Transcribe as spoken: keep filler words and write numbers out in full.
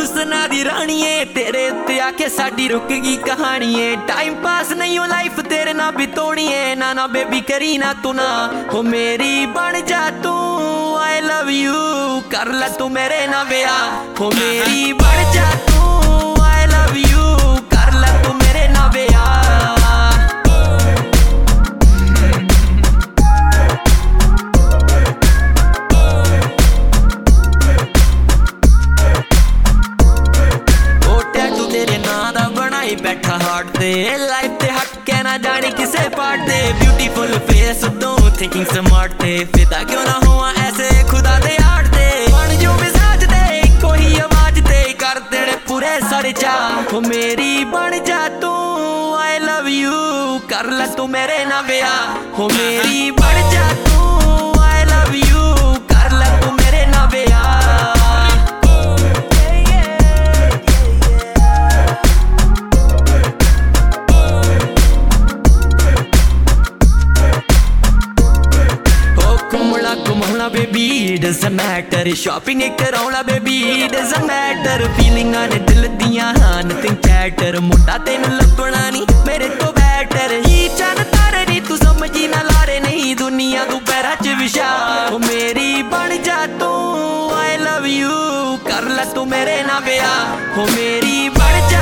हुस्ना दी राणीए तेरे उत्ते आके साडी रुक गई कहानीए। टाइम पास नहीं हो लाइफ तेरे ना बितोणीए। ना ना बेबी करी ना तू ना हो मेरी बन जा तू। आई लव यू कर ले तू मेरे ना ब्याह हो मेरी बन जा तू। आई लव यू कर ले तू मेरे ना ब्याह। बैठा हार्ट दे लाइफ ते हट के ना जाने किसे पार्ट दे। ब्यूटीफुल फेस तो थिंकिंग स्मार्ट ते फिदा क्यों ना हुआ ऐसे खुदा दे आर्ट दे। बन जो मिजाज दे कोई आवाज दे कर तेरे पूरे सारे चाह हो मेरी बन जा तू। आई लव यू कर ले तू मेरे ना ब्याह हो मेरी बन जा तू। आई लव यू कर ले तू मेरे ना ब्याह। बेबी doesn't matter shopping कराउणा बेबी doesn't matter feeling आने दिल दियां nothing chatter मुंडा तेनू लभना नी मेरे तो better ही चन तारे नी तू समझी ना लारे नहीं दुनिया तू पैरां च विछा ओ मेरी बन जा तू। I love you कर ले तू मेरे ना ब्याह हो मेरी बन जा।